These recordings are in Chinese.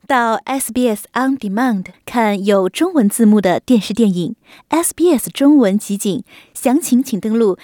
到 SBS On Demand 看有中文字幕的电视电影 SBS 中文集锦，详情请登录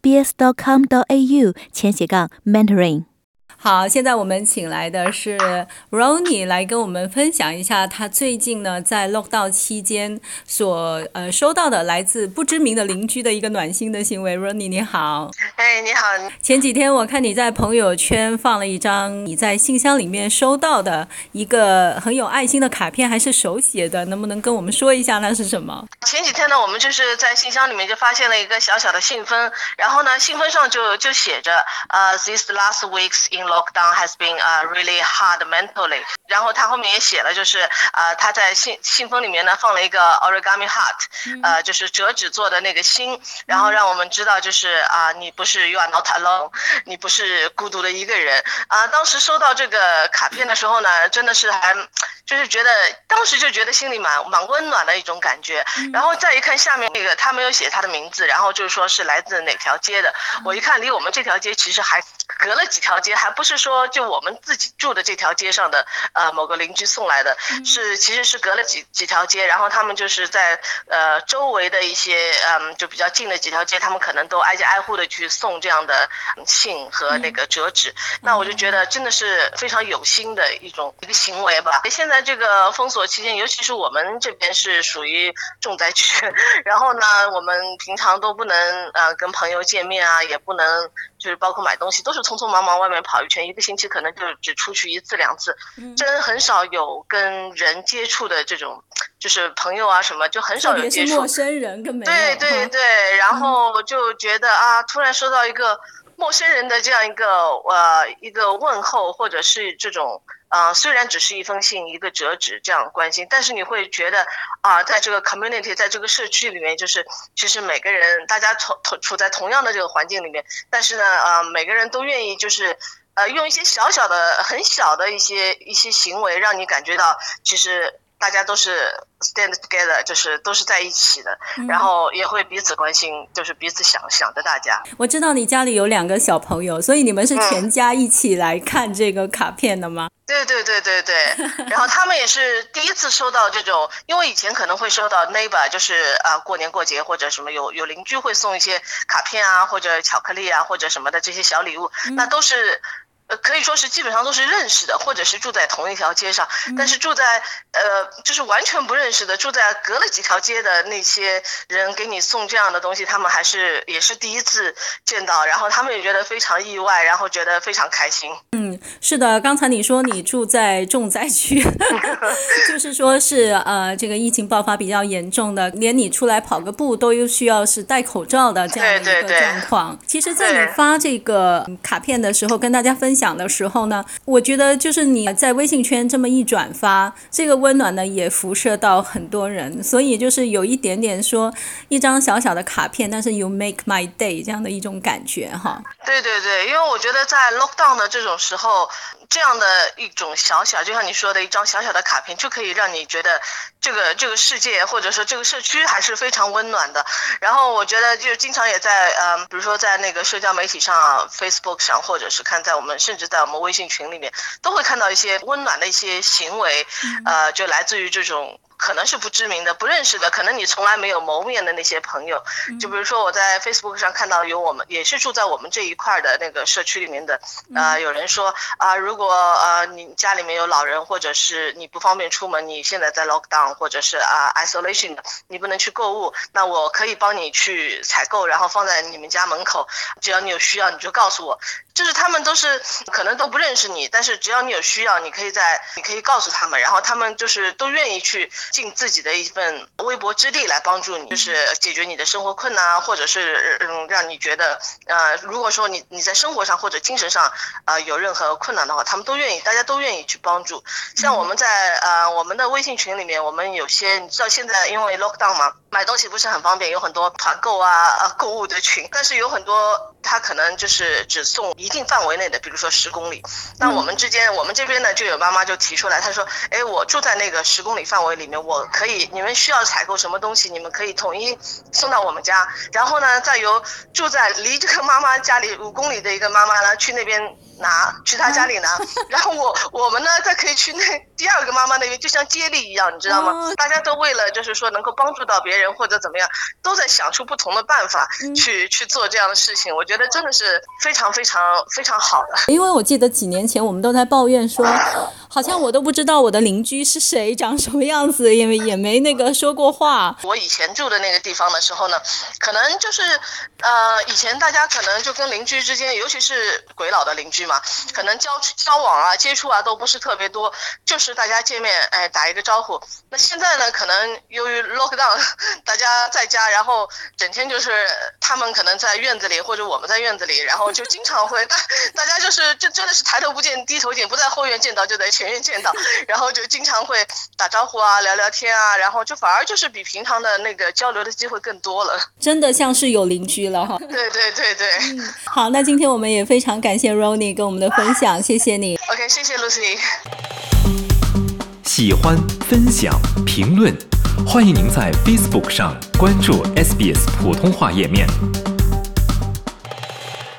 sbs.com.au/mentoring。好，现在我们请来的是 Ronnie 来跟我们分享一下他最近呢在 lockdown 期间所收到的来自不知名的邻居的一个暖心的行为。 Ronnie 你好。 你好。 前几天我看你在朋友圈放了一张你在信箱里面收到的一个很有爱心的卡片，还是手写的，能不能跟我们说一下那是什么？ 前几天呢，我们就是在信箱里面就发现了一个小小的信封，然后呢信封上就写着These last weeks in lockdown has been really hard mentally， 然后他后面也写了就是他在信封里面呢放了一个 origami heart，就是折纸做的那个心，然后让我们知道就是你不是 you are not alone， 你不是孤独的一个人。当时收到这个卡片的时候呢，真的是还就是觉得当时就觉得心里蛮温暖的一种感觉。然后再一看下面那个他没有写他的名字，然后就是说是来自哪条街的，我一看离我们这条街其实还隔了几条街，还不是说就我们自己住的这条街上的某个邻居送来的，其实是隔了几条街，然后他们就是在周围的一些就比较近的几条街，他们可能都挨家挨户的去送这样的信和那个折纸。那我就觉得真的是非常有心的一个行为吧。现在这个封锁期间，尤其是我们这边是属于重灾区，然后呢我们平常都不能跟朋友见面啊，也不能就是包括买东西都是匆匆忙忙外面跑一圈，一个星期可能就只出去1次2次，真很少有跟人接触的这种，就是朋友啊什么就很少有接触，特别是陌生人根本没有。 对，然后就觉得突然收到一个陌生人的这样一个问候，或者是这种虽然只是一封信一个折纸这样关心，但是你会觉得在这个 community 在这个社区里面，就是其实每个人大家处在同样的这个环境里面，但是呢每个人都愿意就是用一些小小的很小的一些行为，让你感觉到其实大家都是 stand together， 就是都是在一起的，然后也会彼此关心，就是彼此想着大家。 我知道你家里有2个小朋友，所以你们是全家一起来看这个卡片的吗？ 对，然后他们也是第一次收到这种，因为以前可能会收到 neighbor， 就是过年过节或者什么有邻居会送一些卡片啊，或者巧克力啊，或者什么的这些小礼物，那都是可以说是基本上都是认识的，或者是住在同一条街上，但是住在就是完全不认识的，住在隔了几条街的那些人给你送这样的东西，他们也是第一次见到，然后他们也觉得非常意外，然后觉得非常开心。 是的，刚才你说你住在重灾区就是说是这个疫情爆发比较严重的，连你出来跑个步都需要是戴口罩的这样的一个状况。其实在你发这个卡片的时候跟大家分享的时候呢，我觉得就是你在微信圈这么一转发，这个温暖呢也辐射到很多人，所以就是有一点点说一张小小的卡片，但是 you make my day 这样的一种感觉哈。 对，因为我觉得在 lockdown 的这种时候，这样的一种小小，就像你说的一张小小的卡片，就可以让你觉得这个世界或者说这个社区还是非常温暖的。然后我觉得就经常也在比如说在那个社交媒体上Facebook 上，或者是甚至在我们微信群里面，都会看到一些温暖的一些行为，就来自于这种可能是不知名的不认识的，可能你从来没有谋面的那些朋友。就比如说我在 Facebook 上看到有我们也是住在我们这一块的那个社区里面的有人说如果你家里面有老人，或者是你不方便出门，你现在在 lockdown 或者是isolation 你不能去购物，那我可以帮你去采购，然后放在你们家门口，只要你有需要你就告诉我。就是他们都是可能都不认识你，但是只要你有需要，你可以告诉他们，然后他们就是都愿意去尽自己的一份微薄之力来帮助你，就是解决你的生活困难，或者是让你觉得如果说你在生活上或者精神上有任何困难的话，他们都愿意，大家都愿意去帮助。像我们在我们的微信群里面，我们有些你知道现在因为 lockdown 嘛，买东西不是很方便，有很多团购购物的群，但是有很多他可能就是只送一定范围内的，比如说10公里。那我们这边呢就有妈妈就提出来，她说我住在那个10公里范围里面，我可以，你们需要采购什么东西，你们可以统一送到我们家，然后呢再由住在离这个妈妈家里5公里的一个妈妈呢去那边拿，去他家里拿，然后我们呢再可以去那第二个妈妈那边，就像接力一样，你知道吗？大家都为了就是说能够帮助到别人或者怎么样，都在想出不同的办法去做这样的事情。我觉得真的是非常非常非常好的。 因为我记得几年前我们都在抱怨说，好像我都不知道我的邻居是谁，长什么样子，因为也没那个说过话。 我以前住的那个地方的时候呢，可能就是以前大家可能就跟邻居之间，尤其是鬼佬的邻居嘛，可能交往啊接触啊都不是特别多，就是大家见面打一个招呼。那现在呢，可能由于 lockdown 大家在家，然后整天就是他们可能在院子里或者我们在院子里，然后就经常会大家就是真的是抬头不见低头见，不在后院见到就在前院见到，然后就经常会打招呼啊聊聊天啊，然后就反而就是比平常的那个交流的机会更多了， 真的像是有邻居了哈。 对对对对。 好，那今天我们也非常感谢 Ronnie 跟我们的分享，谢谢你。 OK， 谢谢 Lucy。 喜欢、分享、评论，欢迎您在 Facebook 上关注 SBS 普通话页面。